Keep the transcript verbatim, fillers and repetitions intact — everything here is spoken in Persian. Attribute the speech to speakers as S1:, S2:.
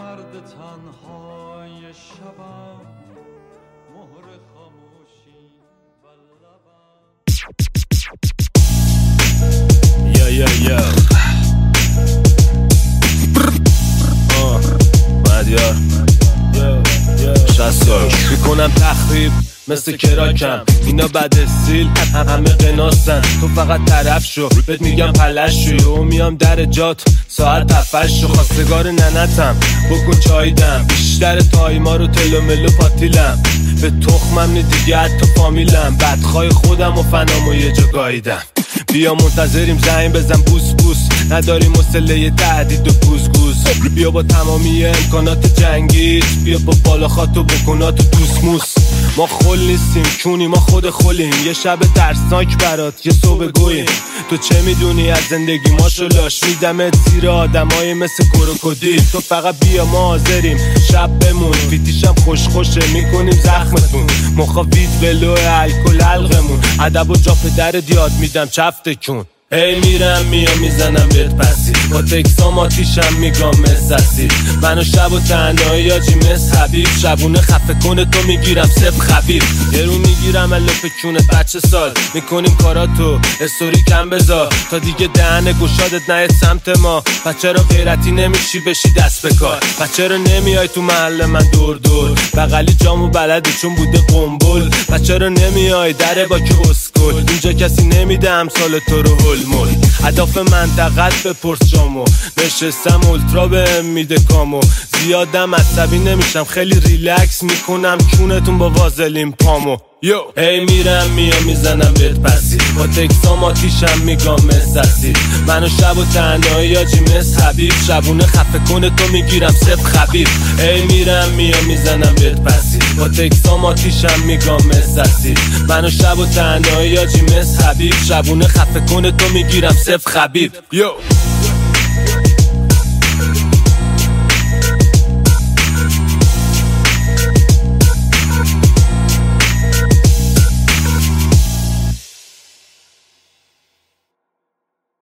S1: مرد تنهای شبم، مهر خاموشی و لبم.
S2: یا یا یا مدیار شصت سال میکنم تخریب مثل کراکم، اینا بد استیل همه قناسن، تو فقط طرف شو بهت میگم پلش شو، و میام در جات ساعت تفش شو، خواستگار ننتم بکن چای دم، بیشتر تایما رو تلو ملو پاتیلم، به تخمم نی دیگه حتی فامیلم، بدخوای خودم و فنامو یه جا گاییدم، بیا منتظریم زنگ بزن بوس بوس، نداریم مسئله تهدید و گوز بیا با تمامی امکانات جنگی، بیا با بالاخات و بکنات و دوست موس، ما خل نیستیم کونی، ما خود خلیم، یه شب ترسناک برات یه صبح گوییم، تو چه میدونی از زندگی ماشو لاش میدمت زیر آدمای مثل کروکودیل، تو فقط بیا ما حاضریم شب بمون، فیتیشم خوش خوشه میکنیم زخمتون، مخاوید ولو الکل حلقمون، ادب و جا پدرت یاد میدم چفت کن، هی میرم میام میزنم بهت پسی، با تکسام آتیشم میگم مسسی، منو شب و تنهایی آجی مس حبیب، شبونه خفه کنه تو میگیرم سب خبیر، یه رو میگیرم الف کونت بچه سال، میکنیم کاراتو استوری کم بذار، تا دیگه دهن گشادت نه سمت ما، بچه رو غیرتی نمیشی بشی دست به کار، بچه رو نمیای تو محل من دور دور، بغلی جامو بلده چون بوده قنبل، بچه رو نمیای دره با که اسکل، اینجا کسی نمیده امثال تو رو هل مول، هدف منطقت بپرس جامو، نشستم اولترا بهم میده کامو، زیادم عصبی نمیشم خیلی ریلکس میکنم کونتون با وازلین پامو، یو هی میرم میام میزنم بهت پسی، با تکسام آتیشم میگم مسسی، منو شب و تنهایی آجی مس حبیب، شبونه خفه کنه تو میگیرم سب خبیر، هی میرم میام میزنم بهت پسی، با تکسام آتیشم میگم مسسی، منو شب و تنهایی آجی مس حبیب، شبونه خفه کنه تو میگیرم سب خبیر، یو